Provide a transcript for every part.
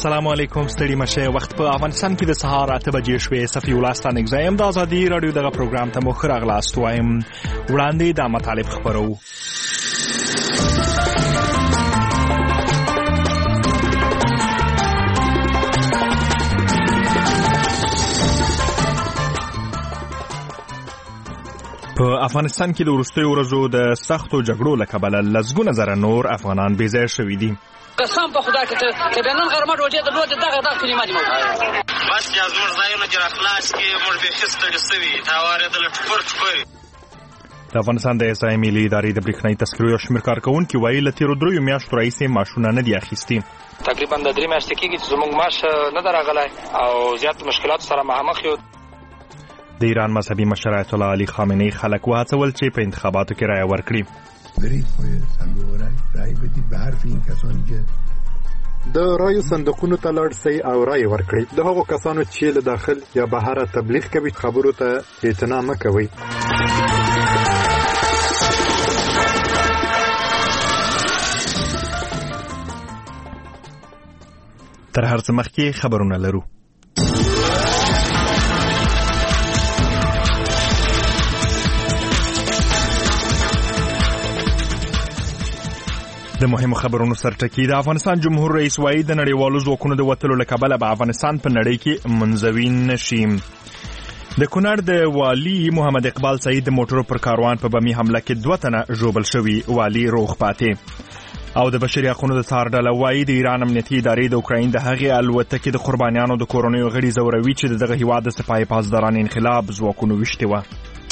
السلام علیکم، ستړي مشه. وخت په افغانستان کې د سهار 8 بجې شوې. صفي ولستان اگزایم د ازادي رادیو دغه پروګرام ته مخ راغلاست وایم. وړاندې د مطالب خبرو. په افغانستان کې د وروستیو ورځو د سختو جګړو له کبله لسګونه زره نور افغانان بې ځایه شوي دي. قسم په خدا کې ته به نن غرمه ډوډۍ درلود دغه کلمه دي بس یا زموږ ځایونه چې راخلاص کې موږ به خستړي سوي تا وارېدل ټکور. د افغانستان د اسای ملي ادارې د برېښنايي تذکرو یو شمېر کارکوونکي وایي له تېرو 3 میاشتو راهیسې معاشونه نه دي اخیستي. تقریبا د 3 میاشتې کېږي چې زموږ معاش نه دی راغلی او زیات مشکلاتو سره مخامخ یو. د ایران مذهبي مشر آیت الله علي خامنه‌ای خلک وهڅول چې په انتخاباتو کې رایه ورکړي. برید پای صندوق رای بدید به حرف این کسانی که د رایو صندوقونو ته لاړ شئ او رای ورکړئ. د هغو کسانو چې له داخل یا بهر تبلیغ کوي خبرو ته اعتنا مه کوئ. تر هر څه مخکې خبرونه لرو. د مهمو خبرونو سرټکی. د افغانستان جمهور رئیس وایي د نړیوالو ځواکونو د وتلو له کبله به افغانستان په نړۍ کې منزوي نشي. د کونړ د والي محمد اقبال سعید د موټرو پر کاروان په بمي حمله کې 2 تنه ژوبل شوي، والي روغ پاتې. او د بشري حقوقو د څار ډله وایي د ایران امنیتي ادارې د اوکراین د هغې الوتکې د قربانیانو د کورنیو غړي ځوروي چې دغه هیواد د سپاه پاسداران انقلاب ځواکونو ویشتې وه.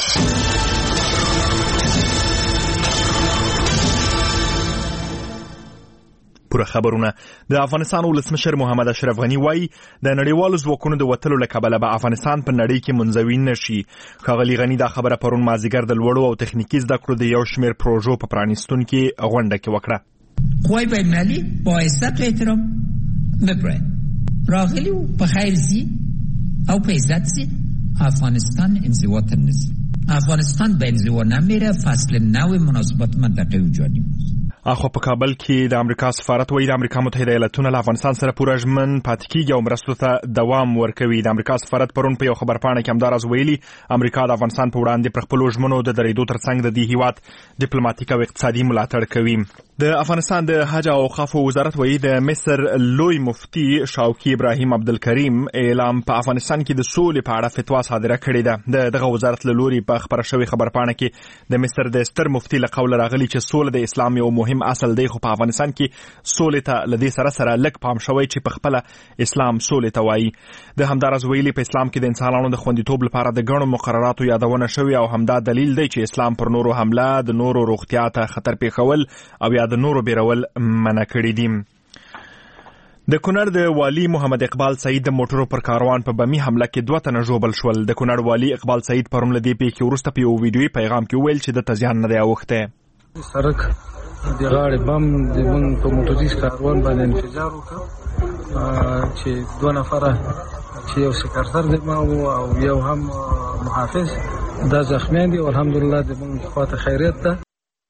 پوره خبرونه. د افغانستان ولسمشر محمد اشرف غنی وایي د نړیوالو ځواکونو د وتلو له کبله به افغانستان په نړۍ کې منزوي نشي. ښاغلي غنی دا خبره پرون مازدیګر د لوړو او تخنیکي زده کړو د یو شمېر پروژو په پرانیستونکې غونډه کې وکړه. قوای بین‌المللي با عزت و احترام بپرن راغلی و په خیر زی او په عزت زی افغانستان انزوا تنظیم افغانستان به انزوا نمیره. فصل نو مناسبات منطقه ایجادی اخو په کابل کې د امریکا سفارت وایي د امریکا متحده ایالاتونه له افغانستان سره پوره ژمن پاتې کیږي او مرستو ته دوام ورکوي. د امریکا سفارت پرون په یو خبرپاڼه کې همداراز ویلي امریکا د افغانستان په وړاندې پر خپلو ژمنو د درېدو ترڅنګ د دې هیواد ډیپلوماټیک او اقتصادي ملاتړ کوي. د افغانستان د حج او اوقافو وزارت وایي د مصر لوی مفتي شوقي ابراهیم عبدالکریم اعلام په افغانستان کې د سولې په اړه فتوا صادره کړې ده. دغه وزارت له لوري په خبره شوې خبرپاڼه کې د مصر د ستر مفتي له قوله راغلي چې سوله د اسلام یو مهم اصل دی، خو په افغانستان کې سولې ته له دې سره لږ پام شوی چې په خپله اسلام سولې ته وایي. د همداراز ویلي په اسلام کې د انسانانو د خوندیتوب لپاره د ګڼو مقرراتو یادونه شوې او همدا دلیل دی چې اسلام پر نورو حمله، د نورو روغتیا ته خطر پیښول او یا د نورو بیرول منع کړي دي. د کونړ د والي محمد اقبال سعید د موټرو پر کاروان په بمي حمله کې 2 تنه ژوبل شول. د کونړ والي اقبال سعید پرون له دې پیښې وروسته په یو ویډیويي پیغام کې ویل چې د تزیان نه دی اوښتی. سړک د غاړې بم د مونږ په موټریز کاروان باندې انفجار وکړ چې 2 نفره چې یو سکرتر دی ما او یو هم محافظ دا زخمیان دي او الحمدلله د مونږ خواته خیریت ده.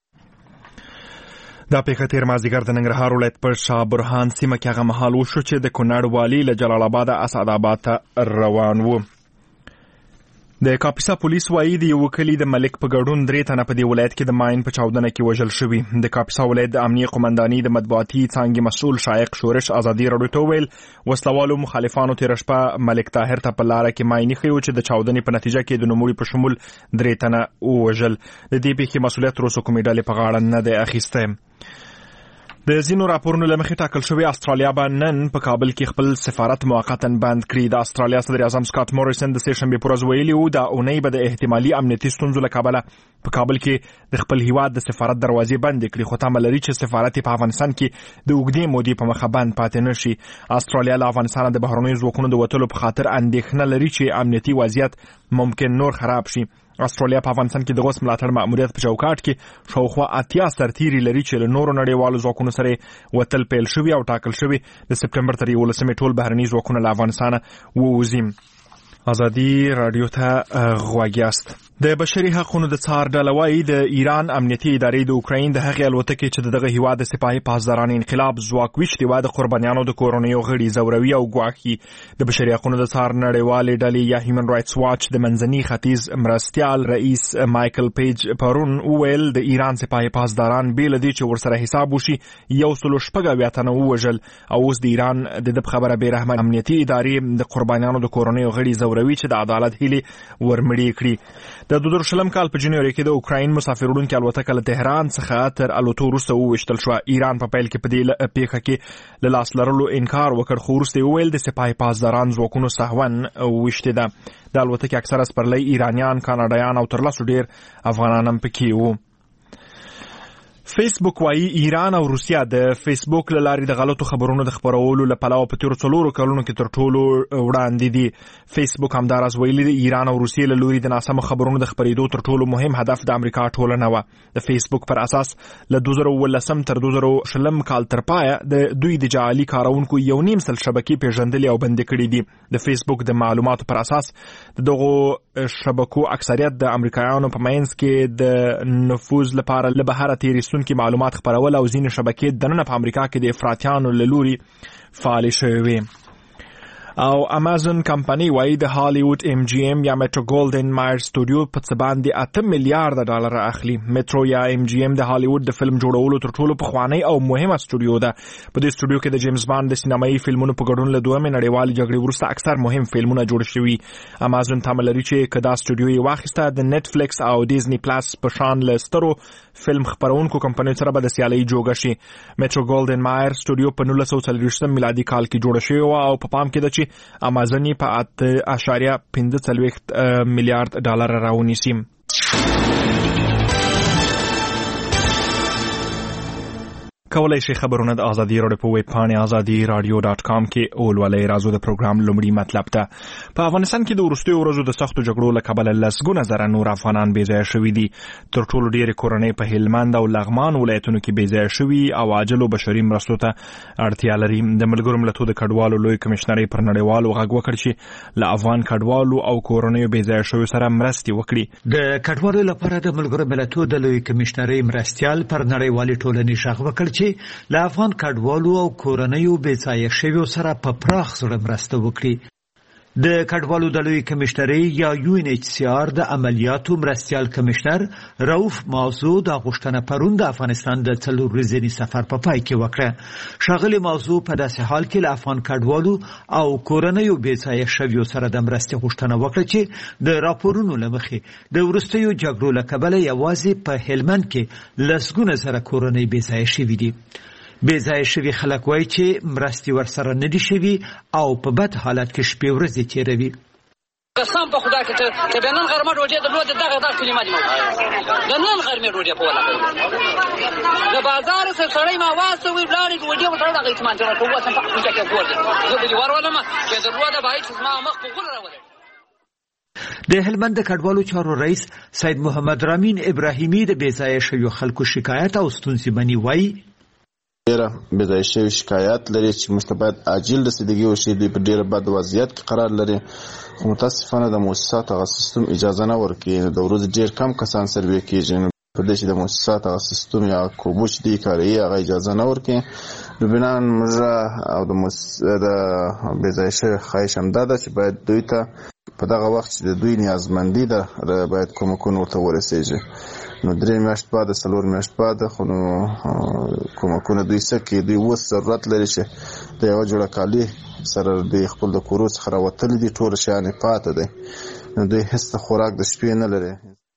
دا پیښه تیر مازدیګر د ننګرهار ولایت په شاه برهان سیمه کې هغه مهال وشو چې د کونړ والي له جلال آباد اسعد آباد ته روان و. د کاپیسا پولیس وایي د یو کلي د ملک په ګډون 3 تنه په دې ولایت کې د ماین په چاودنه کې وژل شوي. د کاپیسا ولایت د امنیه قومنداني د مطبوعاتي څانګې مسؤل شایق شورش ازادي راډیو ته ویل وسلوالو مخالفانو تیر شپه ملک طاهر ته په لاره کې ماین خيو چې د چاودنې په نتیجه کې د نوموړي په شمول 3 تنه وژل. د دې پیښې مسؤلیت تر اوسه کومې ډلې په غاړه نه دی اخیستی. د ځینو راپورونو له مخې ټاکل شوی استرالیا به نن په کابل کې خپل سفارت موقتا بند کړي. د استرالیا صدر اعظم سکاټ موریسن د سه شنبې پر ورځ ویلي و دا اونۍ به د احتمالي امنیتي ستونزو له کبله په کابل کې د خپل هیواد د سفارت دروازې بند کړي، خو تمه لري چې سفارت په افغانستان کې د اوږدې مودې په مخه بند پاتې نشي. استرالیا له افغانستان د بهرنیو ځواکونو د وتلو په خاطر اندېښنه لري چې امنیتي وضعیت ممکن نور خراب شي. استرالیا په افغانستان کې د غوث ملاتړ مأموریت په چوکاټ کې شاوخوا 80 سرتیري لري چې له نورو نړیوالو ځواکونو سره وتل پیل شوي او ټاکل شوي د سپټمبر تر 11 ټول بهرني ځواکونه له افغانستانه ووځي. ازادي رادیو ته غوږ یاست. د بشري حقوقو د څار ډله وايي د ایران امنیتي ادارې د اوکراین د هغې الوتکې چې دغه هیواد د سپاهي پاسداران انقلاب ځواک ویشتې وه د قربانیانو د کورنیو غړي ځوروي او ګواښي. د بشري حقوقو د څار نړیوالې ډلې یا هیومن رایټس واچ د منځني ختیځ مرستیال رئیس مایکل پیج پرون وویل د ایران سپاهي پاسداران بې له دې چې ورسره حساب وشي 186 تنه ووژل او اوس د ایران د خبره بې رحمه امنیتي ادارې د قربانیانو د کورنیو غړي ځوروي چې د عدالت هیلې ورمړې کړي. د 2000 کال په جنوري کې د اوکراین مسافر وړونکي الوتکه له تهران څخه تر الوتو وروسته وویشتل شوه. ایران په پیل کې په دې پیښه کې له لاس لرلو انکار وکړ خو وروسته یې وویل د سپاهي پاسداران ځواکونو سهون ویشتې ده. د الوتکې اکثره سپرلۍ ایرانیان، کاناډایان او تر لسو ډیر افغانان هم پکې وو. فیسبوک وايي ایران او روسیا د فیسبوک له لارې د غلطو خبرونو د خپرولو له پلوه په تیرو 4 کلونو کې تر ټولو وړاندې دي. فیسبوک همداراز ویلي د ایران او روسیې له لوري د ناسمو خبرونو د خپرېدو تر ټولو مهم هدف د امریکا ټولنه وه. د فیسبوک پر اساس له 2018 تر 2020 کال تر پایه د دوی د جعلي کارونکو 1.5 سل شبکې پیژندلې او بندې کړې دي. د فیسبوک د معلوماتو پر اساس دغه شبکو اکثریت د امریکایانو په منځ کې د نفوذ لپاره له بهره تیریستونکي معلومات خپرول او ځینې شبکې دننه په امریکا کې د افراطیانو له لوري فعالې شوې وې. او امازون کمپنی وايي د هالیوود MGM یا میټرو ګولډن مایر سټوډیو په څه باندې 8 میلیارډ ډالر اخلي. میټرو یا MGM د هالیوود د فلم جوړولو تر ټولو پخوانی او مهمه سټوډیو ده. په دې سټوډیو کې د جیمز باند د سینمایي فلمونو په ګډون له دویمې نړیوالې جګړې وروسته اکثر مهم فلمونه جوړ شوي. امازون تمه لري چې کدا سټوډیو یې واخیسته د نتفلیکس او ډیزنی پلاس په شان له سترو فلم خپرونکو کمپنیو سره به د سیالۍ جوړه شي. میټرو ګولډن مایر سټوډیو په 1940 میلادي کال کې جوړه شوې وه او په پام کې ده چې امازون په 8.45 میلیارډ ډالر راونیسي. کولای شي خبرونه د ازادي راډیو په ویب پاڼې azadiradio.com کې اولولې رازو د پروګرام لومړی مطلب ته. په افغانستان کې د وروستیو ورځو د سختو جګړو له کبله لسګونه زره نور افغانان بې ځایه شوي دي. تر ټولو ډېرې کورنۍ په هلمند او لغمان ولایتونو کې بې ځایه شوي او عاجلو بشري مرستو ته اړتیا لري. د ملګرو ملتونو د کډوالو لوی کمشنرۍ پر نړیوالو غږ وکړ چې له افغان کډوالو او کورنیو بې ځایه شویو سره مرستې وکړي. د کډوالو لپاره د ملګرو ملتونو د لوی کمشنرۍ مرستیال پر نړیوالې ټولنې غږ وکړ چې له افغان کډوالو او کورنیو بې ځایه شویو سره په پراخ زړه مرسته وکړي. د کډوالو د لوی کمشنرۍ یا UNHCR د عملیاتو مرستیال کمشنر رؤف موضوع د غوښتنه پرون د افغانستان د 4 ورځې سفر په پای کې وکړه. ښاغلي موضوع په داسې حال کې له افغان کډوالو او کورنیو بې ځایه شویو سره د مرستې غوښتنه وکړه چې د راپورونو له مخې د وروستیو جګړو له کبله یوازې په هلمند کې لسګونه زره کورنۍ بې ځایه شوي دي. بې ځایه شوي خلک وایي چې مرستې ورسره نه دي شوي او په بد حالت کې شپې ورځې تېروي. قسم په خدا کې ته د نن غرمه ډوډۍ درلوده دغه کلمه دي د نن غرمه ډوډۍ په ولا د بازار سره سړی ما واسه وی بلاري ډوډۍ په دغه اعتماد سره کوه څنګه په کې کوه زه به ورولم چې درلوده به چې ما مخ په غوړ راولې. د هلمند د کډوالو چارو رئیس سید محمد رامین ابراهیمی د بې ځایه شویو خلکو شکایت او ستونزې مني وایي ډیره بې ځایه شوي شکایت لري چې موږ ته باید عاجل رسیدګي وشي. دوی په ډیره بد وضعیت کې قرار لري خو متاسفانه د مؤسساتو هغه سیستم اجازه نه ورکوي. د ورځې ډیر کم کسان سروې کېږي په دې چې د مؤسساتو هغه سیستم یا کومو چې دوی کاروي هغه اجازه نه ورکوي. نو بناً موږ او د بې ځایه شوي خواهش همدا ده چې باید دوی ته په دغه وخت چې د دوی نیازمندي ده باید کومکونه ورته ورسېږي. نو 3 میاشت بعد 4 میاشت بعد خو نو کومکونه دوی څه کوي. دوی اوس ضرورت لري چې د یوه جوړه کالي سره د خپل د کورو څخه راوتلي دي ټول شیان یې پاته دی. نو دوی هېڅ د خوراک د شپې نه لري.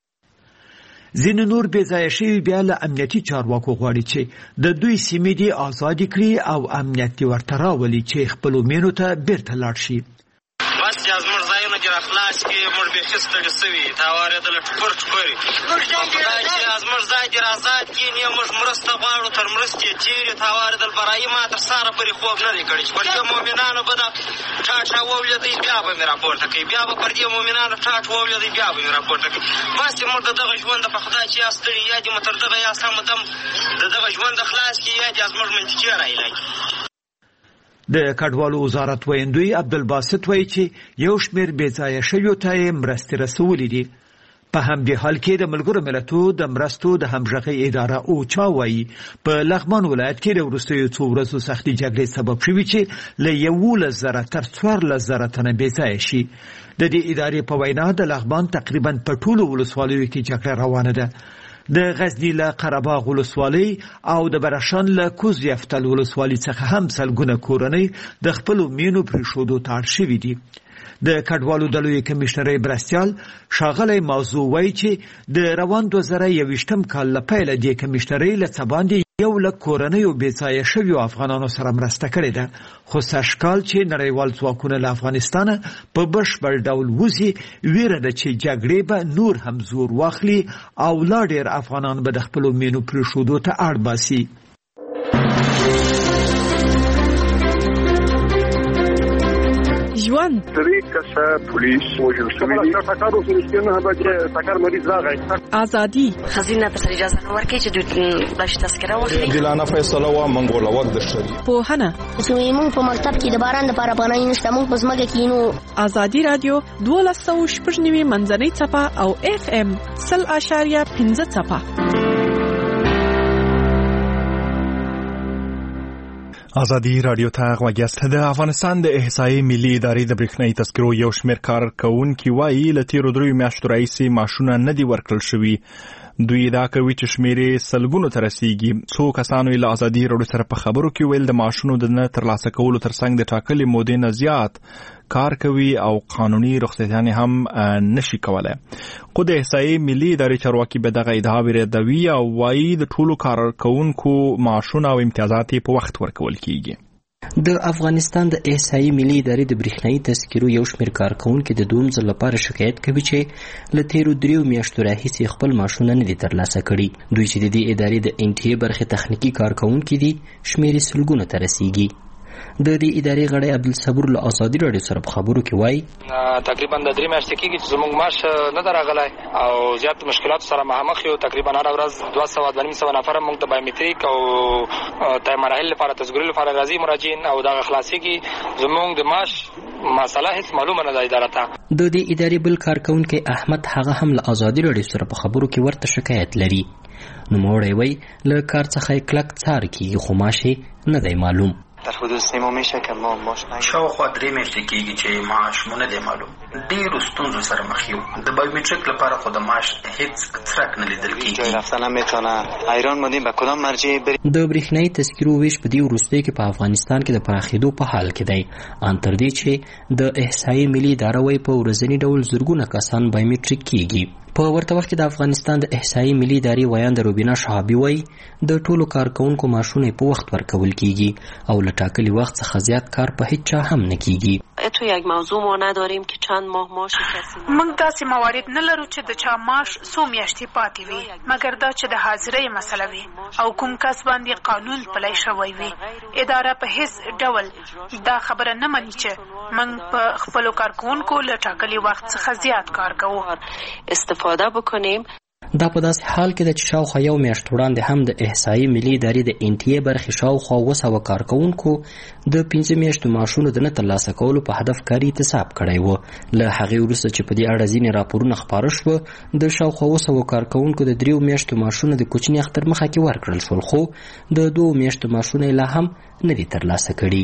ځینې نور بې ځایه شوي بیا له امنیتي چارواکو غواړي چې د دوی سیمې دې ازادې کړي او امنیت دې ورته راولي چې خپلو مینو ته بیرته لاړ شي. بس چې زموږ ځایونه دې راخلاص کړي موږ بیخي ستړي سوي تا اورېدله ټوپر ټوپرې خدای چې زموږ ځای دې رازاد کړي نه موږ مرسته غواړو تر مرستې تېرې تا اورېدل برایي ما تر ساره پورې خوب نه دی کړی چې پر دې مؤمنانو به دا ټاټ راوولېدی بیا به مې راپورته کوي بیا به پر دې مؤمنانو ټاټ واولېدی بیا به مې راپورته کوي. بس چې موږ د دغه ژونده په خدای چې یا ستړي یا دې مو تر دغه یا سم دم د دغه ژونده خلاص کړي یا دې زموږ منطقي رایلاګي. د کډوالو وزارت ویندوی عبدالباسط وایي چې یو شمېر بې ځایه شویو ته یې مرستې رسولې دي. په همدې حال کې د ملګرو ملتونو د مرستو د همغږۍ اداره اوچا وایي په لغمان ولایت کې د وروستیو څو ورځو سختې جګړې سبب شوي چې له 11,000 تر 14,000 تنه بېځایه شي. د دې ادارې په وینا د لغمان تقریبا په ټولو ولسوالیو کې جګړه روانه ده. د غزنی له قرهباغ ولسوالۍ او د بدخشان له کوز یفتل ولسوالۍ څخه هم سلګونه کورنۍ د خپلو مینو پرېښودو ته اړ شوي دي. د کډوالو د لوی کمشنرۍ مرستیال ښاغلی موضوع وایي چې د روان 2021 کال له پیله دې کمشنرۍ له څه باندې 100,000 کورنیو بېځایه شویو افغانانو سره مرسته کړې ده، خو سږکال چې نړیوال ځواکونه له افغانستانه په بشپړ ډول وځي، ویره ده چې جګړې به نور هم زور واخلي او لا ډېر افغانان به د خپلو مینو پرېښودو ته اړ باسي. ژوند پولیس وژل شوي دي. ازادي خزینه پر اجازه نه ورکړي چې دوی بلش تذکره واخلي. عادلانه فیصله و منګوله وخت د شری. پوهنه موږ په مکتب کې د باران لپاره پناه نشته، موږ په ځمکه کې نو. ازادي رادیو 1290 منځنۍ څپه او FM 0.5 څپه. ازادي رادیو ته غوږ یاست. د افغانستان د احصایې ملي ادارې د برېښنایي تذکرو یو شمېر کارکوونکي وایي له تېرو 3 میاشتو راهیسې معاشونه نه دي ورکړل شوي. دوی ادعا کوي چې شمېر یې سلګونو ته رسیږي. څو کسانو یې له ازادي راډیو سره په خبرو کې ویل د معاشونو د نه ترلاسه کولو ترڅنګ د ټاکلې مودې نه زیات کار کوي او قانوني رخصتیانې هم نشي کولای. خو د احصایې ملي ادارې چارواکي به دغه ادعا ردوي او وایي د ټولو کارکوونکو معاشونه او امتیازات په وخت ورکول کیږي. د افغانستان د احصایې ملي ادارې د برېښنایي تذکرو یو شمېر کارکوونکي د دویم ځل لپاره شکایت کوي چې له تېرو 3 میاشتو راهیسې خپل معاشونه نه دي ترلاسه کړي. دوی چې د دې ادارې د NTA برخې تخنیکي کارکوونکي دي، شمېر یې سلګونو ته رسیږي. د دې ادارې غړی عبدالصبور له ازادي راډیو سره په خبرو کې وایي تقریبا د 3 میاشتې کېږي چې زموږ معاش نه دی راغلی او زیات مشکلاتو سره مخامخ یو. تقریبا هره ورځ 200 نفر موږ ته بایومټریک او تای مراحل لپاره تذکرې لپاره راځي مراجعین او دغه خلاصېږي. زموږ د معاش مسله هیڅ معلومه نه ده اداره ته. د دې ادارې بل کارکوونکی احمد هغه هم له ازادي راډیو سره په خبرو کې ورته شکایت لري. نوموړی وایي له کار څخه یې کلک څار کېږي خو معاش یې نه دی معلوم. در حدود 3 ماه میشه که ما معاش نگیریم. شاوخوا 3 میاشتې کېږي چې معاش مو نه دی معلوم. ډېرو ستونزو سره مخ یو. د بایومټریک لپاره خو د معاش هیڅ څرک نه لیدل کېږي. جای رفتن هم میتونه. حیران موندیم به کدام مرجع بریم. د برېښنایي تذکرو ویش په دې وروستیو کې په افغانستان کې د پراخېدو په حال کې دی. ان تر دې چې د احصایې ملي اداره وایي په ورځني ډول زرګونه کسان بایومټریک کېږي. په ورته وخت کې د افغانستان د احصایې ملي ادارې ویاند روبینا شهابي وایي د ټولو کارکوونکو معاشونه په وخت ورکول کیږي او له ټاکلي وخت څخه زیات کار په هیڅ چا هم نه کیږي. تو یک موضوع ما نداریم که چند ماه معاش کسی موږ داسې موارد نه لرو چې د چا معاش څو میاشتې پاتې وي، مګر دا چې د حاضرۍ مسله وي او کوم کس باندې قانون پلی شوی وي. اداره په هیڅ ډول دا خبره نه مني چې موږ په خپلو کارکوونکو له ټاکلي وخت څخه زیات کار کوو. استفاده بکنیم. دا په داسې حال کې د چې شاوخوا 1 میاشت وړاندې هم د احصایې ملي ادارې د NTA برخې شاوخوا 200 کارکوونکو د 5 میاشتو معاشونو د نه ترلاسه کولو په هدف کاري اعتصاب کړی و. له هغې وروسته چې په دې اړه ځینې راپورونه خپاره شوه، د شاوخوا 200 کارکوونکو د 3 میاشتو معاشونه د کوچني اختر مخه کې ورکړل شول، خو د 2 میاشتو معاشونه لا هم نه دي ترلاسه کړي.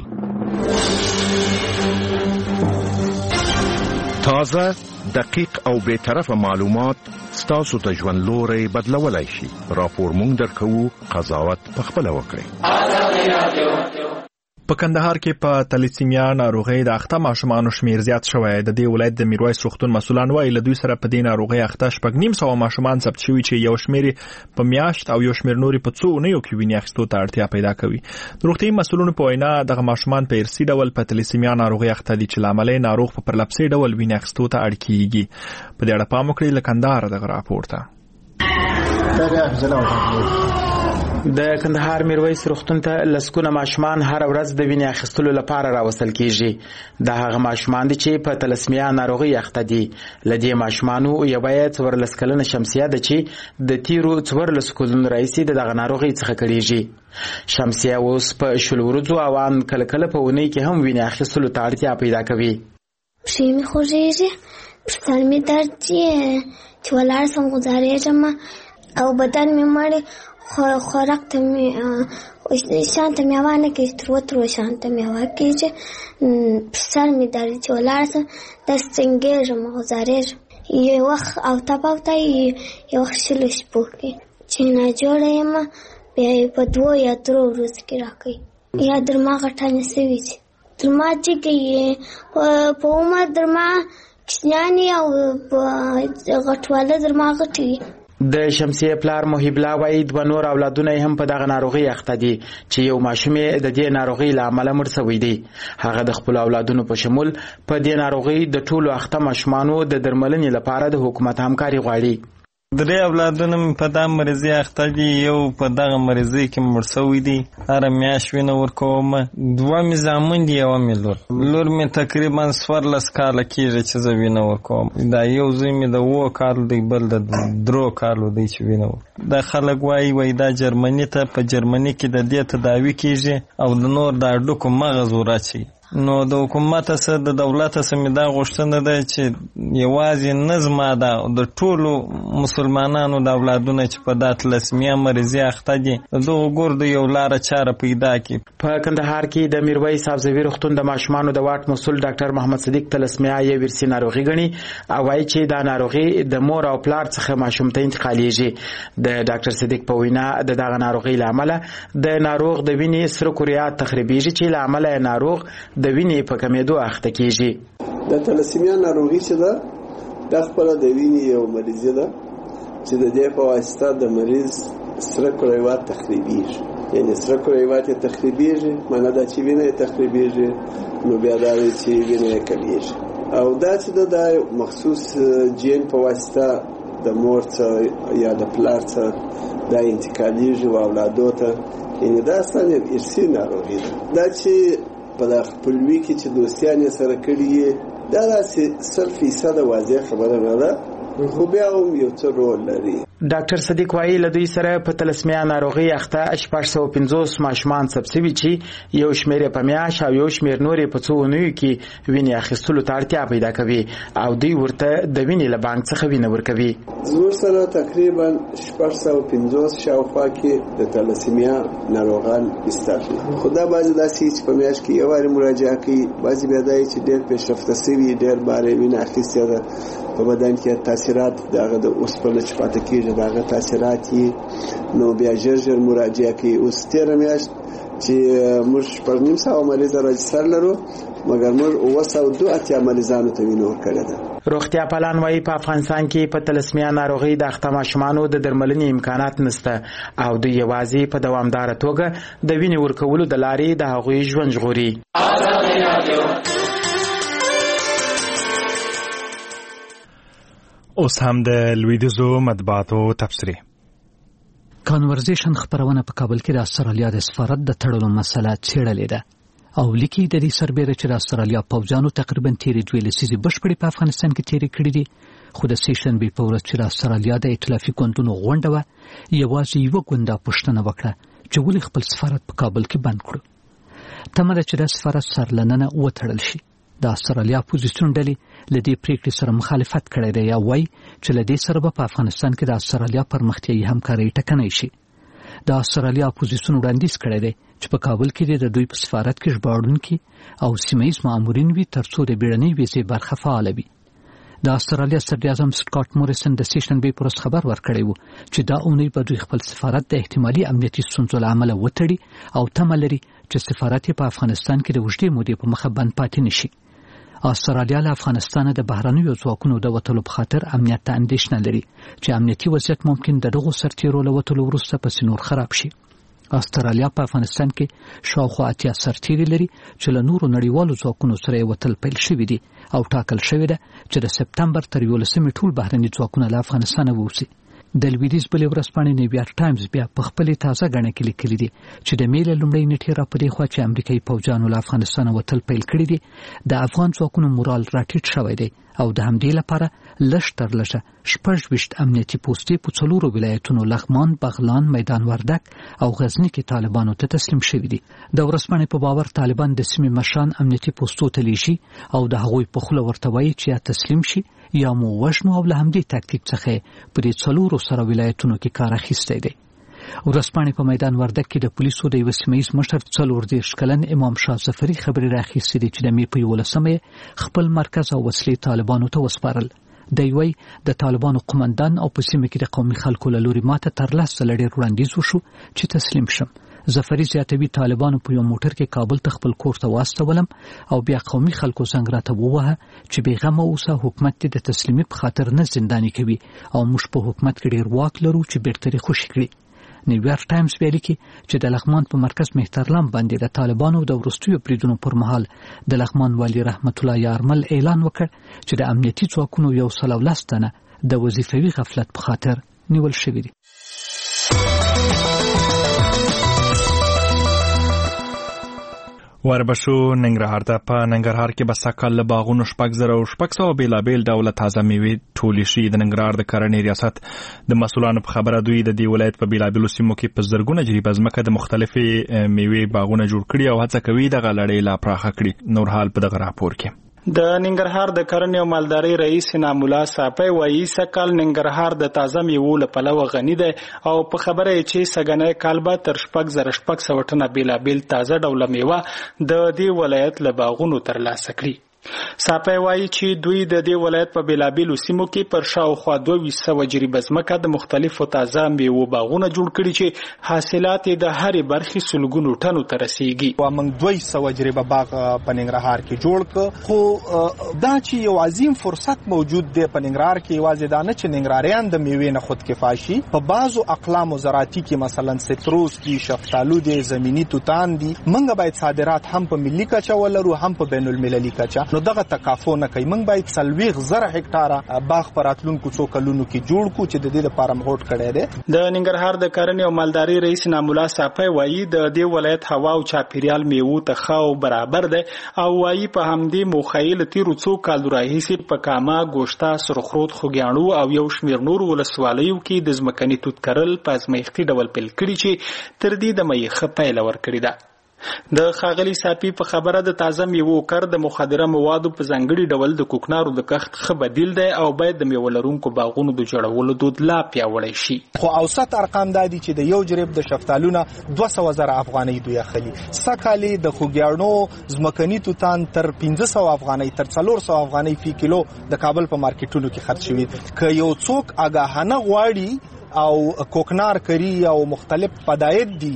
تازه، دقیق او بی‌طرفه معلومات ستاسو ته ژوند لوري بدلولای شي. راپور مونږ درکوو، قضاوت پخپله وکړئ. په کندهار کې په تلیسیمیا ناروغۍ د اخته ماشومانو شمیر زیات شوی. د دې ولایت د میرویس روغتون مسؤلان وایي له دوی سره په دې ناروغۍ اخته 900 ماشومان ثبت شوي چې یو شمیر په میاشت او یو شمیر نوري په څو اونیو کې وینې اخیستو ته اړتیا پیدا کوي. د روغتیايي مسؤلینو په وینا دغه ماشومان په ارثي ډول په تلیسیمیا ناروغۍ اخته دي چې له امله ناروغ په پرلپسې ډول وینې اخیستو ته اړ کیږي. په دې اړه پام وکړئ له کندهار دغه راپور ته. د کندهار میرویس روغتون ته لسګونه ماشومان هر ورځ د وینې اخیستلو لپاره راوستل کیږي. دا هغه ماشومان دي چې په تلسمیا ناروغي اخته دي. له دې ماشومانو یوه یې 14 کلنه شمسیه ده چې د تیرو 14 کلونو راهیسې د دغه ناروغۍ څخه کړېږي. شمسیه اوس په شل ورځو او ان کله کله په اونۍ کې هم وینې اخیستلو ته اړتیا پیدا کوي. پښې مې خوږېږي، پر سر مې درد چې ولاړ سم غوځارېږم او بدن مې مړ خوراک ته مې شانته مې هوا نه کېږي تروه شانته مې هوا کېږي پر سر مې درد چې ولاړ سم داسې څنګېږم غوځارېږم یو وخت اوته پوته یو وخت شلو شپو کې چې ناجوړه یم بیا یې په 2 یا 3 ورځو کې راکوي یا در ما غټانې سوي چې در ما جګې په عمر در ما کشنیانې او په غټواله در ما غټې وي. د شمسیه پلار محیب الله وایي 2 نور اولادونه هم په دغه ناروغي اخته دي چې یو ماشوم د دې ناروغي له امله مړ شوی دی. هغه د خپل اولادونو په شمول په دې ناروغي د ټولو اخته ماشومانو د درملنې لپاره د حکومت همکاري غواړي. 3 اولادونه په دا مریضي اخته دي، یو په دغه مریضي کې مړ شوی دی، هره میاشت وینه ورکوم. 2 مې زامن دي، یوه مې لور مې تقریبا 14 کاله کېږي چې زه وینه ورکوم. دا یو زوی مې د 7 کالو دی، بل د 3 کالو دی چې وینه ورکوم. دا خلک وایي دا جرمني ته په جرمني کې د دې تداوي کېږي او د نور د هډوکو مغز وراچي. نو د حکومت سره د دولت سره مې دا غوښتنه ده چې یوازې نظم ده د ټولو مسلمانانو د اولادونه چې په دا تلسمیه مریضي اخته دي دغه ګردو یو لاره چاره پیدا کړي. په کندهار کې د میرویس سبزوي روغتون د ماشومانو د واټ مسؤل ډاکټر محمد صدیق تلسمیه یې ورسي ناروغي غني او وايي چې دا ناروغي د مور او پلار څخه ماشوم ته انتقالېږي. د ډاکټر صدیق په وینا دغه ناروغي لامل د ناروغ د وینې سره کریات تخریبېږي چې لامل ناروغ د وینې په کمیدو اخته کیږي. د تلسیمیا ناروغي چې ده د خپل د وینې یو مریضي ده چې د دې په واسطه د مریض سره کریات تخریبېږي، یعنی سره کریات تخریبېږي معنی دا چې وینې تخریبېږي نو بیا دا چې وینې کمیږي او دا چې د مخصوص جین په واسطه د مور څخه یا د پلار څخه دا انتقالېږي او اولادو ته، یعنی دا اصلا یو ارثي ناروغي ده. دا چې په د خپلوي کې چې دوستیان یې سره کړي دا داسې 100% واضح خبره نه ده، خو بیا هم یو څه رول لري. ډاکټر صدیق وایي له دوی سره په تلسمیه ناروغي اخته 650 ماشومان ثبت شوي چې یو شمېر په میاشت او یو شمېر نورې په څو اونیو کې وینې اخیستلو ته اړتیا پیدا کوي او دوی ورته د وینې له بانک څخه وینه ورکوي. زموږ سره تقریبا 650 شاوخوا کې د تلسمیه ناروغان استاخلي، خو دا بعضې داسې چې په میاشت کې یو وارې مراجعه کوي، بعضې بیا دا چې ډېر پیشرفته شوي ډېر بارې وینه اخیستې ده، په بدن کې تاثیرات دغه د اوسپنه چې پاتې کېږي دغه تاثیرات یې نو بیا ژر مراجعه کوي. اوس تېره میاشت چې موږ 900 مریض راجستر لرو مګر موږ 982 مریضانو ته وینه ورکړې ده. روغتیا پالان وایي په افغانستان کې په تلسمیه ناروغي د اخته ماشومانو د درملنې امکانات نشته او دوی یوازې په دوامداره توګه د وینې ورکولو د لارې د هغوی ژوند ژغوري. اوس هم د لویدیځو مطبوعاتو تبصرې. کانورزیشن خبرونه په کابل کې د استرالیا د سفارت د تړلو مسله څېړلې ده او لیکي د دې سربېره چې د استرالیا پوځیانو تقریبا تیرې 2 لسیزې بشپړې په افغانستان کې تیرې کړې دي، خو د سیشنبې په ورځ چې د استرالیا د ائتلافي ګوندونو غونډه وه یوازې یوه ګونده پوښتنه وکړه چې ولې خپل سفارت په کابل کې بند کړو. تمه ده چې د سفارت سر له ننه وتړل شي. د استرالیا اپوزیسیون ډلې له دې پریکړې سره مخالفت کړی دی یا وایي چې له دې سره به په افغانستان کې د استرالیا پرمختیایي همکارۍ ټکنۍ شي. د استرالیا اپوزیسیون وړاندیز کړی دی چې په کابل کې د دوی په سفارت کې ژباړونکي او سیمه ییز مامورین وي ترڅو د بیړنۍ ویزې برخه فعاله وي. د استرالیا صدر اعظم سکاټ موریسن د سیشنبې پر ورځ خبر ورکړی و چې دا اونۍ به دوی خپل سفارت د احتمالي امنیتي ستونزو له امله وتړي او تمه لري چې سفارت په افغانستان کې د اوږدې مودې په مخه بند پاتې نشي. استرالیا له افغانستانه د بهرنیو ځواکونو د وتلو په خاطر امنیت ته اندېښنه لري چې امنیتي وضعیت ممکن د دغو سرتیرو له وتلو وروسته پسې نور خراب شي. استرالیا په افغانستان کې شاوخوا 80 سرتیري لري چې له نورو نړیوالو ځواکونو سره یې وتل پیل شوي دي او ټاکل شوې ده چې د سپتمبر تر 11 ټول بهرني ځواکونه له افغانستانه ووځي. د لویدیځ بلې ورځپاڼې نیویارک ټایمز بیا په خپلې تازه ګڼه کې لیکلي دي چې د مې له لومړۍ نېټې راپدې خوا چې امریکایي پوځیانو له افغانستانه وتل پیل کړي دي د افغان ځواکونو مورال راټیټ شوی دی او د همدې لپاره لږ تر لږه 26 امنیتي پوستې په 4 ولایتونو لغمان، بغلان، میدان وردک او غزنی کې طالبانو ته تسلیم شوي دي. د ورځپاڼې په باور طالبان د سیمې مشران امنیتي پوستو ته لیږي او د هغوی په خوله ورته وایي چې یا تسلیم شي یا مو وژنو، او له همدې تکتیک څخه په دې 4 سره ولایتونو کې کار اخیستی دی. ورځپاڼې په میدان وردک کې د پولیسو د یو سیمه ییز مشر 40 کلن امام شاه ظفري خبرې راخیستې دي چې د مې په 11 خپل مرکز او وسلې طالبانو ته وسپارل. دی وایي د طالبانو قومندان او په سیمه کې د قومي خلکو له لوري ماته تر 10 ځله ډېر وړاندیز وشو چې تسلیم شم. ظفري زیاتوي طالبانو په یو موټر کې کابل ته خپل کور ته واستولم او بیا قومي خلکو څنګه راته ووهه چې بیغمه اوسه، حکومت دې د تسلیمي په خاطر نه زنداني کوي او موږ په حکومت کې ډېر واک لرو چې بیرته خوشي کړي. نیویارک ټایمز ویلي چې د لغمان په مرکز مهترلام باندې د طالبانو د وروستیو بریدونو پر مهال د لغمان والی رحمت الله یارمل اعلان وکړ چې د امنیتي ځواکونو 110 تنه د وظیفوي غفلت په خاطر نیول شوي دي. وربشو ننګرهار ته. په ننګرهار کې به سږکال له باغونو 6,600 بېلابېل ډوله تازه میوې ټولې شي. د ننګرهار د کرنې ریاست د مسؤلانو په خبره دوی د دې ولایت په بېلابېلو سیمو کې په زرګونه جریبه ځمکه د مختلفې میوې باغونه جوړ کړي او هڅه کوي دغه لړۍ لا پراخه کړي. نور حال په دغه راپور کې. د ننګرهار د کرنې او مالدارۍ رئیس انعام الله صافی وایي سږکال ننګرهار د تازه میوو له پلوه غني دی او په خبره یې چې سږنی کال به تر 6,600 ټنه بېلابېل تازه ډوله میوه د دې ولایت له باغونو ترلاسه کړي. صافی وایي چې دوی د دې ولایت په بېلابېلو سیمو کې پر شاوخوا 200 جریبه ځمکه د مختلفو تازه میوو باغونه جوړ کړي چې حاصلات د هرې برخې سلګونو ټنو ته رسیږي. موږ 200 جریبه باغ په ننګرهار کې جوړ کړ، خو دا چې یو عظیم فرصت موجود دی په ننګرهار کې، یوازې دا نه چې ننګرهاریان د میوې نه خود کفا شي، په بعضو اقلام زراعتي کې مثلا سټروس دي، شفتالو دي، زمینی توتان دي، موږ باید صادرات هم په ملي کچه ولرو هم په بین المللي کچه. نو دغه تکافو نه کوي. موږ باید 40,000 هکټاره باغ پر راتلونکو څو کلونو کې جوړ کړو چې د دې لپاره مغوټ کړی دی. د ننګرهار د کرنې او مالدارۍ رئیس انعام الله صافی وایي د دې ولایت هوا او چاپیریال میوو ته ښه او برابر دی او وایي په همدې موخه یې له تیرو څو کالو راهیسې په کاما، ګوشته، سرخرود، خوږیاڼو او یو شمېر نورو ولسوالیو کې د ځمکني توت کرل په ازمایښتي ډول پیل کړي چې تر دې دمه یې ښه پایله ورکړې ده. د خاغلی صافی په خبره د تازه میوو کر د مخدره موادو په ځانګړي ډول د کوکنارو د کښت ښه بدیل دی او باید د میوه لرونکو باغونو د جوړولو دود لا پیاوړی شي. خو اوسط ارقام دا دي چې د یو جریب د شفتالونه 200,000 افغانۍ دوی اخلي. سږکال د خوږیاڼو ځمکني توتان تر 500 افغانۍ تر 400 افغانۍ فی کیلو د کابل په مارکیټونو کې خرڅ شوي. که یو څوک آګاهانه غواړي او کوکنار کری او مختلف پداید دي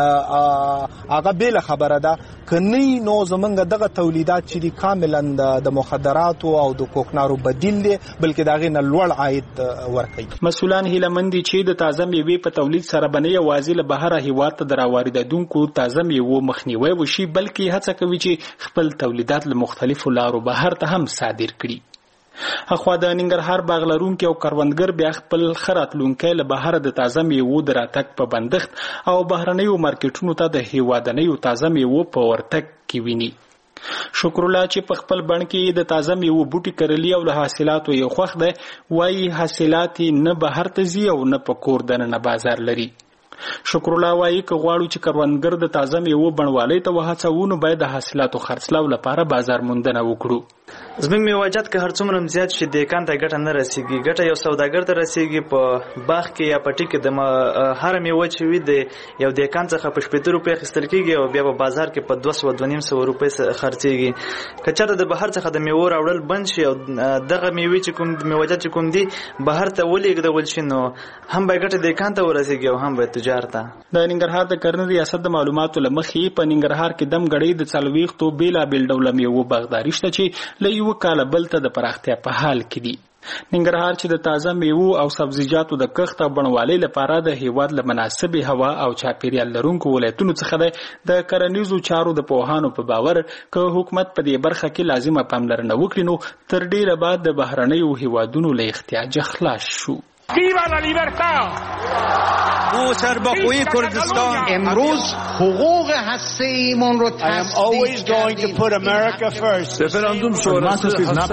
هغه بیل خبره ده، کني نو زمونږ دغه تولیدات چې دي کاملا د مخدراتو او د کوکنارو بدیل دي، بلکې دغه نه لوړ عاید ورکوي. مسؤلان هیله مند دي چې د تازه میوې په تولید سره بنې یوازې له بهره هیواد ته دراواردونکو تازه میوو مخنیوي وشي، بلکې هڅه کوي چې خپل تولیدات له مختلفو لارو بهر ته هم صادر کړي. اخوا د ننګرهار باغ لرونکي او کروندګر بیا خپل خراتلونکي له بهر د تازه میوو د راتګ په بندښت او بهرنیو مارکیټونو ته د هیوادنیو تازه میوو په ورتګ کې ویني. شکر الله چې په خپل بڼ کې د تازه میوو بوټي کرلی او له حاصلاتو یې خوښ دی، وایي حاصلات نه بهر ته ځي او نه په کور دننه بازار لري. شکر الله وایي که غواړو چې کروندګر د تازه میوو بڼوالۍ ته وهڅوو نو باید د حاصلاتو خرڅلاو لپاره بازار موندنه وکړو. زموږ میوه‌جات که هر څومره زیات شي دیکان ته ګټه نه رسیږي، ګټه یو سوداګر ته رسیږي. په باغ کې یا پټي کې د هر میوه چې وي د یو دیکان څخه په 70 روپۍ اخیستل کېږي او بیا په بازار کې په 200-250 روپۍ خرڅېږي. که چېرته د بهر څخه د میوو راوړل بند شي او دغه میوې چې کوم میوه‌جات چې کوم دي بهر ته ولېږدول شي نو هم به ګټه دیکان ته ورسیږي او هم به تجار ته. د ننګرهار د کرنې ریاست د معلوماتو له مخې په ننګرهار کې دم غړې د 40 بېلابېل ډوله میوو باغداري شته چې له یو کال بل ته د پراختیا په حال کې دي. ننګرهار چې د تازه میوو او سبزیجاتو د کښت او بڼوالۍ لپاره د هیواد له مناسبې هوا او چاپیریال لرونکو ولایتونو څخه دی، د کرنیزو چارو د پوهانو په باور که حکومت په دې برخه کې لازمه پاملرنه وکړي نو تر ډیره بعد د بهرنیو هیوادونو له احتیاجه خلاص شو. او سرباخوی کردستان امروز حقوق هسته‌ایمون رو تصدیق کردیم. رفراندوم شورای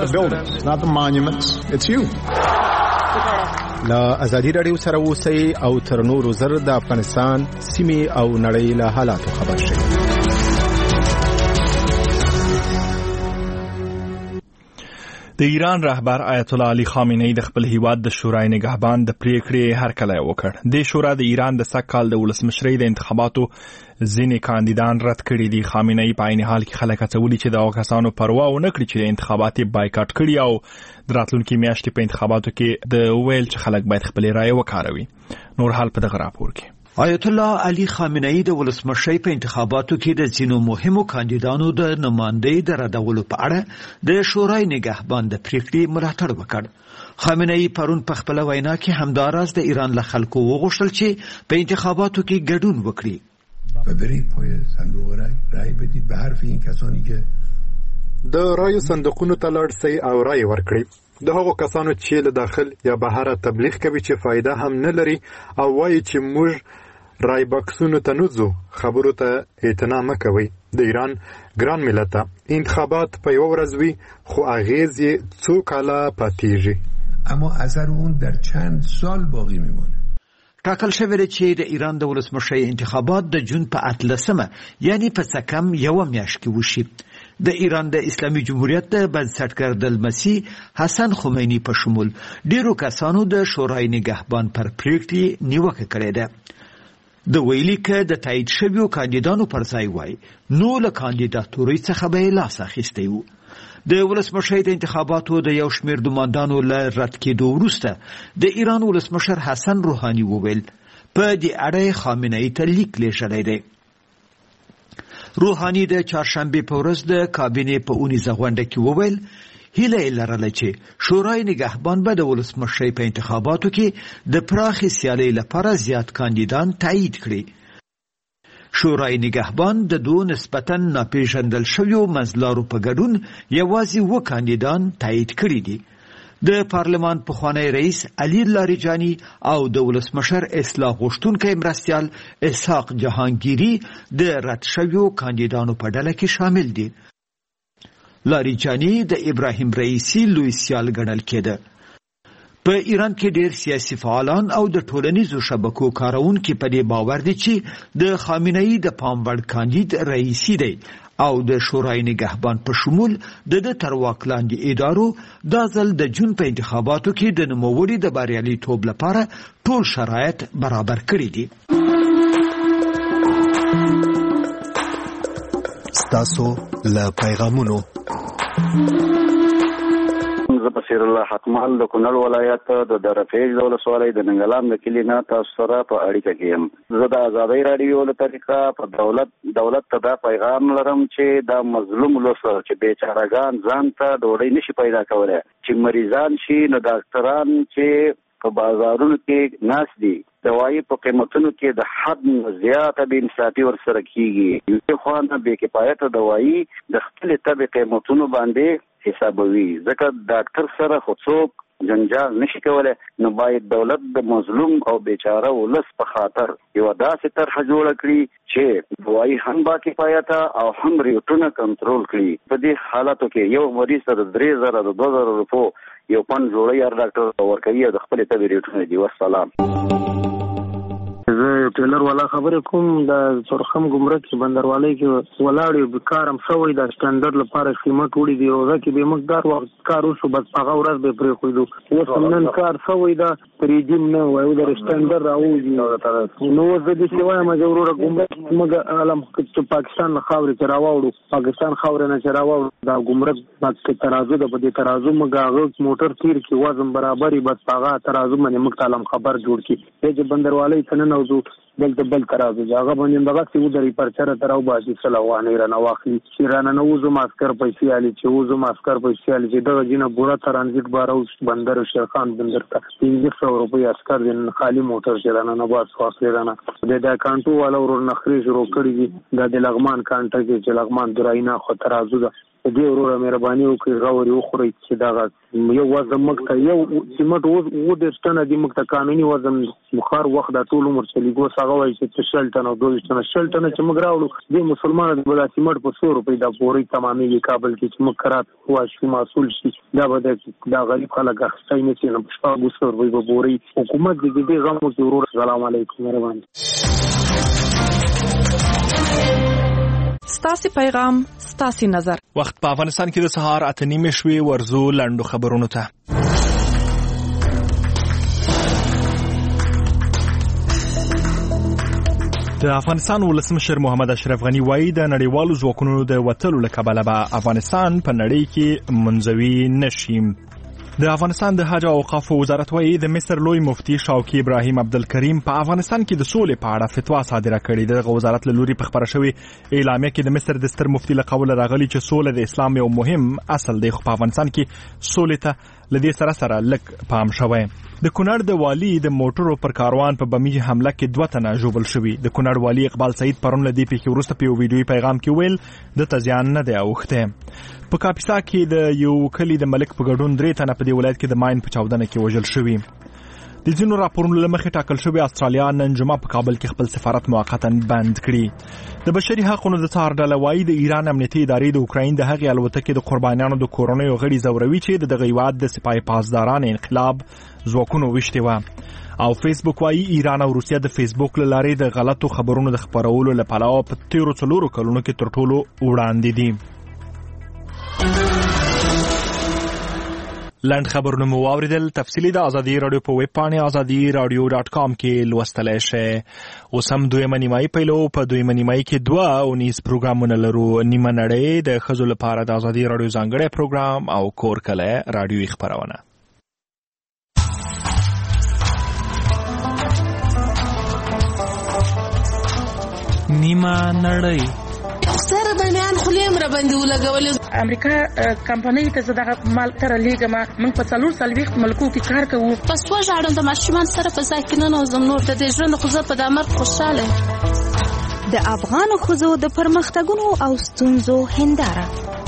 لا ازادي رادیو سره اوسئ او تر نورو زر د افغانستان سیمې او نړۍ له حالاتو خبر شئ. د ایران رهبر آیت الله علي خامنه‌ای د خپل هیواد د شورای نگهبان د پریکړې هرکلی وکړ. د شورا د ایران د سږ کال د ولسمشرۍ د انتخاباتو ځینې کاندیدان رد کړي دي. خامنه‌ای په عین حال کې خلک هڅولي چې دغه کسانو پروا ونه کړي چې انتخابات بایکاټ کړي او د راتلونکي میاشتې په انتخاباتو کې د ویل چې خلک باید خپل رائے وکاروي. نور حال په دغه راپور کې. آیت الله علي خامنه‌ای د ولسمشرۍ په انتخاباتو کې د ځینو مهمو کاندیدانو د نمایندګۍ د ردولو په اړه د شورای نگهبان د پریکړې ملاتړ وکړ. خامنه‌ای پرون په خپل وینا کې همداراز د ایران له خلکو وغوښتل چې په انتخاباتو کې ګډون وکړي. برید پای صندوق رای بدید به حرف این کسانی که د رایو صندوقونو ته لاړ شئ او رای ورکړئ. د هغو کسانو چې له داخل یا بهر تبلیغ کوي چې فایده هم نه لري او وایي چې موږ رای بکسونو ته نوځو، خبرو ته اعتنا مه کوئ. د ایران ګران ملته انتخابات په یو ورځ وي خو اغیز یې څو کاله پاتیږي، اما اثر اون در چند سال باقی میمونه. ټاکل شوی چې د ایران د ولسمشرۍ انتخابات د جون په 18 یعنی په څه کم یوه میاشت کې وشي. د ایران د اسلامي جمهوریت د بنسټګر د مسیح حسن خمینی په شمول ډیرو کسانو د شورای نگهبان پر پریکړې نیوکه کړې ده. د ویلي کې د تایید شویو کاندیدانو پر ځای وای نو له کاندیداتورۍ څخه به لاس اخیستی وو. د ولسمشرۍ د انتخاباتو د یو شمېر دوماندانو له رد کېدو وروسته د ایران ولسمشر حسن روحاني وویل په دې اړه خامنه‌ای ته لیک لیږلی دی. روحاني د چهارشنبې په ورځ د کابینې په اونیزه غونډه کې وویل هیله یې لرله چې شورای نگهبان به د ولسمشرۍ په انتخاباتو کې د پراخې سیالۍ لپاره زیات کاندیدان تایید کړي. شورای نگهبان د دوه نسبتاً ناپېژندل شویو منځلارو په ګډون یوازې 2 کاندیدان تایید کړي دي. د پارلمان پخوانی رئیس علی لاریجانی او د ولسمشر اصلاح غوښتونکی مرستیال اسحاق جهانگیری د رد شویو کاندیدانو په ډله کې شامل دي. لاریجانی د ابراهیم رئیسی لوی سیال ګڼل کېده. په ایران کې ډېر سیاسي فعالان او د ټولنیزو شبکو کارونکي په دې باور دي چې د خامنه‌ای د پام وړ کاندید رئیسی دی او د شورای نگهبان په شمول د تر واک لاندې ادارو دا ځل د جون په انتخاباتو کې د نوموړي د بریالیتوب لپاره ټول شرایط برابر کړي دي. ستاسو له پیغامونو زه بصیر الله حکمال د کونړ ولایت د درفیج د ولسوالۍ د ننګلام د کلي نه تاسو سره په اړیکه کې یم. زه د ازادۍ راډیو له طریقه په دولت ته دا پیغام لرم چې دا مظلوم لوسر چې بیچارهګان ځان ته ډوډۍ نشي پیدا کولی، چې مریضان شي نو ډاکټران چې په بازارونو کې ناس دي دوايي په قیمتونو کې د حد زیاته بې انصافي ورسره کیږي. یو خو نه بې کفایته دوايي د خپل طبي قیمتونو باندې حسابوي، ځکه ډاکټر سره خو څوک جنجال نشي کولی. نو باید دولت د مظلوم او بیچاره ولس په خاطر یو داسې طرحه جوړه کړي چې دوايي هم با کفایته او هم ریټونه کنټرول کړي. په دې حالاتو کې یو مریض سره 3000 د 2000 روپو یو پن جوړي هر ډاکټر ورکوي د خپل طبي ریټونه دی. والسلام. زه ټیلر والا خبرې کوم د سرخم ګمرک کې بندروالۍ کې ولاړ یو کارم شوی د سټانډرډ لپاره قیمت وړي دی روزه کې به مقدار وخت کار وشو بس هغه ورځ به پرې خویدو اوس نن کار شوی دا پریډیم نه وایو د سټانډرډ راوځي نو زه د سی وایم چې وروره ګمرک موږ علم چې پاکستان خاورې ته راوړو پاکستان خاورې نه چې راوړو دا ګمرک باندې ترازو د بده ترازو موږ هغه موټر تیر کې وزن برابرۍ بس هغه ترازو باندې موږ تعلم خبر جوړ کی چې بندروالۍ څنګه نوځو دلته بل طرف هغه باندې دغه څه ودري پرچره تر او باسي سلوانه رانه واخلي چې رانه نوزو ماسکر پیسې علي چې وزو ماسکر پیسې علي چې دغه جنه بورا ترانزیت بارو بندر شیرخان بندر ته 300 روپۍ اسکر دین خالی موټر چې رانه نه باس واخلي رانه د کانټو والا ور نخري شروع کړی دي د لغمان کانټه کې چې لغمان دراینا خو ترازو ده دې وروره مهرباني وکړئ غوړي وخورئ چې دا یو وزن مکته یو سیمټ و د ستنه د مکته قانوني وزن مخار وخت د ټول عمر چلی ګو څنګه وایي چې شلټن او دوه شلټن چې موږ راوړو د مسلمانانو بل سیمټ په 100 روپۍ د پوري تمامي کابل کې چې مکرات واشي مسول شي دا به د غریب خلک اخستای نه چې نه په 100 روپۍ په پوري حکومت دې غمو کې ورور سلام علیکم مهرباني ستاسي پیغام ستاسي نظر وخت په افغانستان کې د سهار 8:30 شوي ورزو لاندو خبرونو ته د افغانستان ولسمشر محمد اشرف غنی وایي د نړیوالو ځواکونو د وتلو له کبله به افغانستان په نړۍ کې منزوي نشي. د افغانستان د حج او اوقاف وزارت وایي د مصر لوی مفتی شوقي ابراهیم عبدالکریم په افغانستان کې د سولې په اړه فتوا صادره کړې ده. د وزارت له لوري په خبره شوې اعلامیه کې د مصر د ستر مفتی له قوله راغلي چې سوله د اسلام یو مهم اصل دی، خو په افغانستان کې سولې ته لدې سره لږ پام شوی. د کونړ د والی د موټرو پر کاروان په بمي حمله کې 2 تنه ژوبل شوي. د کونړ والی اقبال سعید پرون له دې پیښې وروسته په یو ویډیويي پیغام کې ویل د تزیان نه دی اوخته. په کاپیسا کې د یو کلی د ملک په ګډون 3 تنه په دې ولایت کې د ماین په چاودنه کې وژل شوي. د ځینو راپورونو له مخې ټاکل شوی استرالیا نن جمعه په کابل کې خپل سفارت موقتا بند کړي. د بشري حقوقو د څار ډله وایي د ایران امنیتي ادارې د اوکراین د هغې الوتکې د قربانیانو د کورنیو غړي زوروي چې د دغه هیواد د سپاه پاسداران انقلاب ځواکونو وشتي و. او فیسبوک وایي ایران او روسیا د فیسبوک له لارې د غلطو خبرونو د خپرولو لپاره په تیرو 4 کلونو کې تر ټولو وړاندې دي. لاند خبرونه مو واوریدل. تفصیلی د ازادي رادیو په ویب پاڼه azadi.radio.com کې لوستلای شئ. اوس هم دویمه نیمایي پیلو. په دویمه نیمایي کې 2 پروګرامونه لرو. نیمه نړۍ د ښځو لپاره د ازادي رادیو ځانګړی پروګرام او کور کله رادیوي خبرونه. نیمه نړۍ سره د میان خلیم را باندې ولګول. امریکا کمپنۍ ته زده مال تر لیګما موږ په 440 ملکو کې کار کوو. پس وژاړم د ماشومان سره په ځای کې نه نوزم نور د دې ژوند خو زه په دامر خوشاله. د افغان ښځو د پرمختګونو او ستونزو هنداره.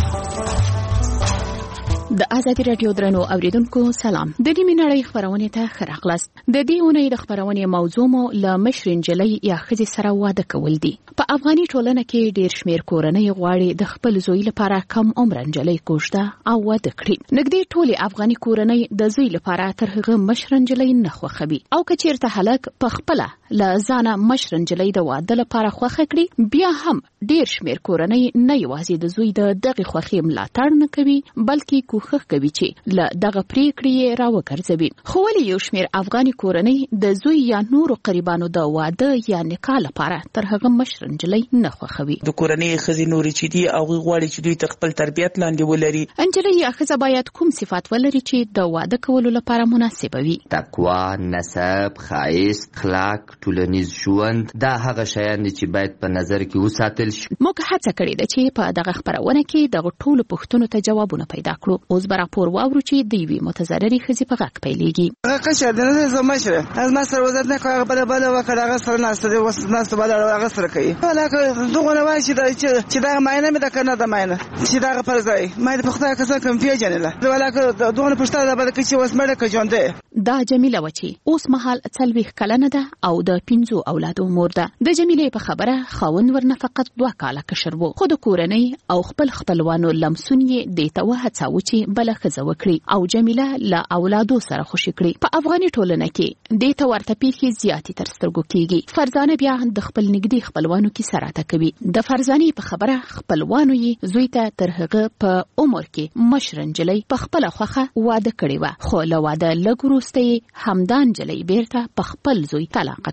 د ازادي رادیو درنو اوریدونکو سلام. د دې منړۍ خبرونه ته خراغلاست. د دې اونۍ د خبرونه موضوع مو ل مشرین جلۍ یا خځې سره واده کول دي. په افغاني ټولنه کې ډیر شمیر کورنۍ غواړي د خپل زوی لپاره کم عمر جلۍ کوژده او واده کړي. نګدي ټولي افغاني کورنۍ د زوی لپاره تر هغه مشرین جلۍ نه خوخوي او کچیرته هلک په خپل ل ځانه مشرین جلۍ د واده لپاره خوخه کړي، بیا هم ډیر شمیر کورنۍ نه یوازې د زوی د دغه خوخي ملاتړ نه کوي بلکې کوخه کوي چې ل دغه پریکړې راوګرځوي. خو ولې یو شمیر افغاني کورنۍ د زوی یا نورو قریبانو د واده یا نکاح لپاره تر هغه مشرین جلۍ نه خوخوي؟ د کورنۍ خزي نوري چې دی او غواړي چې دوی خپل تربيت لاندې ولري. انجلۍ یا خزه باید کوم صفات ولري چې د واده کولو لپاره مناسب وي؟ تقوا، نسب، خایست، اخلاق، ټولنیز ژوند، دا هغه شیان چې باید په نظر کې وساتل شي. موږ هڅه کړې ده چې په دغه خبرونه کې دغه ټولو پوښتنو ته جوابونه پیدا کړو. اوس به راپور واورو چې د یوې متضررې ښځې په غږ پیلېږي. هغه قشر د نه زما مشره از ما سره وزارت نه کوي بل وکړه هغه سره ناسته دی وس ناسته بل هغه سره کوي. ولکه دغه نه وایي چې دا ماینه مې د کنه د ماینه چې دا پر ځای مې د پخته کسان کوم پیژنله. ولکه دغه پښتنه د بل کې چې وس مړه کې ژوند دا جمیله وچی اوس مهال 40 کلنه ده او د 5 اولادو مور ده. د جمیله په خبره خاوند ورنه فقط 2 کاله کشر وو، خو د کورنۍ او خپلوانو لمسون یې د توه هڅاو چې بل خزه وکړي او جمیله له اولادو سره خوشی کړي. په افغاني ټولنه کې د تورته پیښې زیاتې تر سترګو کیږي. فرزانه بیا د خپل نږدې خپلوانو کې سراته کوي. د فرزانه په خبره خپلوانو یې زوی ته تر هغه په عمر کې مشرن جلۍ په خپل خوخه واده کړی و، خو له واده لږ وروسته همدان جلۍ بیرته په خپل زوی طلاق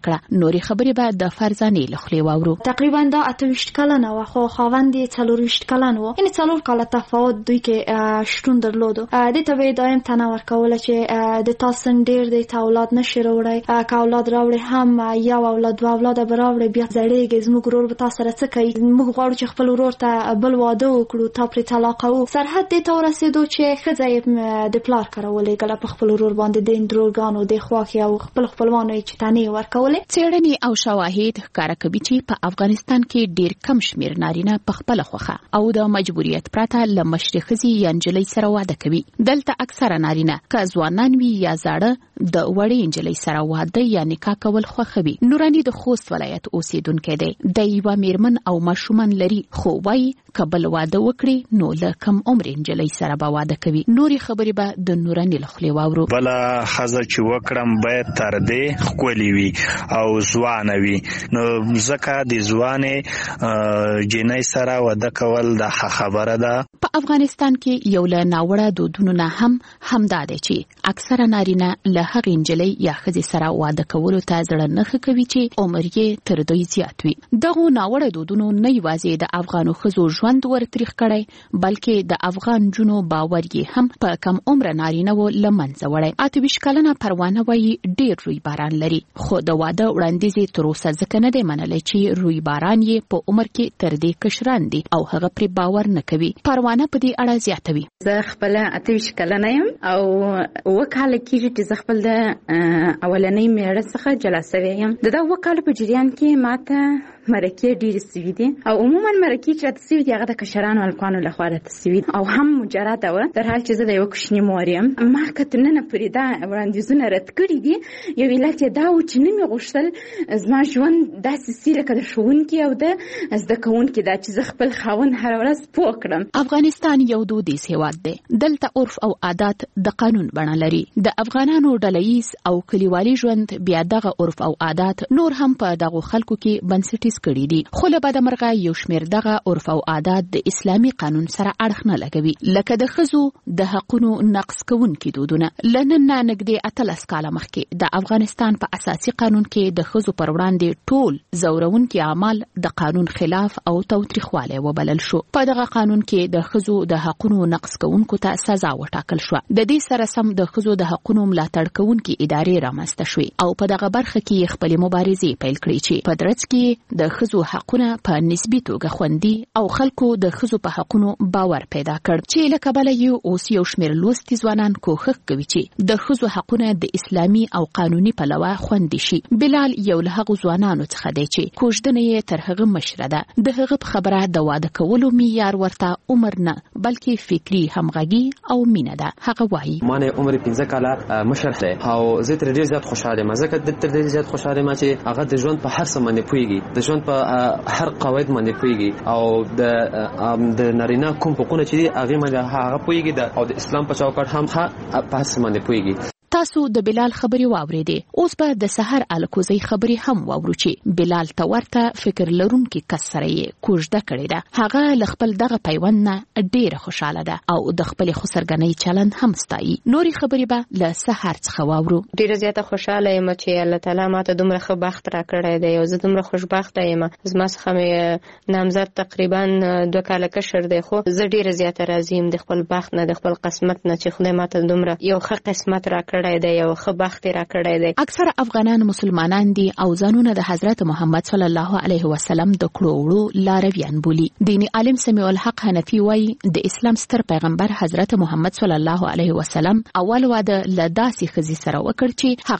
کړه. نورې خبرې به د فرزانې له خولې واورو. تقریبا دا 28 کلن و خو خاوند یې 24 کلن و. یعنی 4 کاله تفاوت دوی کې شتون درلودو. د ته به دایم تنه ورکول چې د تاسو ډیر د اولاد نشي راوړی، که اولاد راوړي هم یو اولاد دوا اولاد به راوړي بیا زړېږي زموږ ورور به تاسو سره څه کوي. موږ غواړو چې خپل ورور ته بل واده وکړو، تا پرې طلاق وو. سرحد دې ته ورسېدو چې ښځه یې د پلار کره ولېږله په خپل ورور باندې د اندروګانو د خواښې او خپل خپلوانو یې چې تنې ورکولې. څېړنې او شواهد ښکاره کوي چې په افغانستان کې ډېر کم شمېر نارینه په خپله خوښه او د مجبوریت پرته له مشرې ښځې یا نجلۍ سره واده کوي. دلته اکثره نارینه که ځوانان وي یا زاړه د وړې نجلۍ سره واده یا نکاح کول خوښوي. نوراني د خوست ولایت اوسېدونکی دی. د یوه میرمن او ماشومان لري، خو وایي که بل واده وکړي نو له کم عمرې نجلۍ سره به واده کوي. نورې خبرې به د نوراني له خولې واورو. بله ښځه چې وکړم باید تر دې ښکلې وي او ځوانه وي، نو ځکه د ځوانې جنۍ سره واده کول د ښه خبره ده. په افغانستان کې یو له ناوړه دودونو نه هم همدا دی چې اکثره نارینه له هغې نجلۍ یا ښځې سره واده کولو ته زړه نه ښه کوي چې عمر یې تر دوی زیات وي. دغو ناوړه دودونو نه یوازې د افغانو ښځو ژوند ورتریخ کړی، بلکې د افغان جنو باور یې هم په کم عمره نارینه‌و له منځه وړی. 28 کلنه پروانه وایي ډېر روی باران لري، خو د واده وړاندیز یې تر اوسه ځکه نه دی منلی چې روی باران یې په عمر کې تر دې کشران دي او هغه پرې باور نه کوي. پروانه په دې اړه زیاتوي. زه خپل 28 کلنه یم او 2 کاله کېږي چې زه خپل د اولنۍ میړه څخه جلا سوې یم. د 2 کالو په جریان کې ماته مرکې ډېرې سوي دي او عموما مرکې چې راته سوي دي هغه د کشرانو هلکانو لخوا راته سوي دي او هم مجرده وه، در حال چې زه د یوه کوچني مور یم. ما که تر ننه پورې دا وړاندیزونه رد کړي دي. یو علت یې دا و چې نه مې غوښتل زما ژوند داسې سي لکه د ښوونکي او د زده کوونکي دا چې زه خپل خاوند هره ورځ پوه کړم. افغانستان یو دودیز هېواد دی. دلته عرف او عادات د قانون بڼه لري. د افغانانو ډلهییز او کلیوالي ژوند بیا دغه عرف او عادات نور هم په دغو خلکو کې بنسټیز کړي دي. خو له بده مرغه یو شمېر دغه عرف او عادات د اسلامي قانون سره اړخ نه لګوي، لکه د ښځو د حقونو نقض کوونکي دودونه. له نن نه نږدې 18 کاله مخکې د افغانستان په اساسي قانون کې د ښځو پر وړاندې ټول ځورونکي اعمال د قانون خلاف او تاوتریخوالی وبلل شو. په دغه قانون کې د ښځو د حقونو نقض کوونکو ته سزا وټاکل شوه. د دې سره سم د ښځو د حقونو ملاتړ کوونکي ادارې رامنځته شوې او په دغه برخه کې خپلې مبارزې پیل کړې چې په درځ کې د ښځو حقونه په نسبي توګه خوندي او خلکو د ښځو په حقونو باور پیدا کړ، چې له کبله یې اوس یو شمېر لوستي ځوانان کوښښ کوي چې د ښځو حقونه د اسلامي او قانوني پلوه خوندي شي. بلال یو له هغو ځوانانو څخه دی چې کوژدنه یې تر هغه مشره ده. د هغه په خبره د واده کولو معیار ورته عمر نه بلکې فکري همغږي او مینه ده. هغه وایي ما نه عمر 15 کاله مشر دی او زه تر ډېر زیات خوشاله یم، ځکه تر ډېر زیات خوشاله یم چې هغه د ژوند په هر څه باندې پوهیږي، د ژوند په هر قواعد باندې پوهیږي او د نارینه کوم حقوق چې دي هغه باندې هغه پوهیږي او د اسلام په چوکاټ هم په هر څه باندې پوهیږي. تاسو د بلال خبرې واورېدې. اوس به د سحر الکوزۍ خبرې هم واورو چې بلال ته ورته فکر لرونکي کس سره یې کوژده کړې ده. هغه له خپل دغه پیوند نه ډېره خوشحاله ده او د خپلې خسرګنۍ چلند هم ستایي. نورې خبرې به له سحر څخه واورو. ډېره زیاته خوشحاله یم چې الله تعالی ماته دومره ښه بخت راکړی دی او زه دومره خوشبخته یم. زما څخه مې نامزد تقریبا 2 کاله کشر دی، خو زه ډېره زیاته راضي یم د خپل بخت نه، د خپل قسمت نه چې خدای ماته دومره یو ښه قسمت راکړی دی، یو ښه بخت راکړی دی. اکثره افغانان مسلمانان دي او ځانونه د حضرت محمد صلی الله علیه وسلم د کړو وړو لارویان بولي. دیني عالم سمیع الحق حنفي وایي د اسلام ستر پیغمبر حضرت محمد صلی الله علیه وسلم اول واده له داسې ښځې سره وکړ چې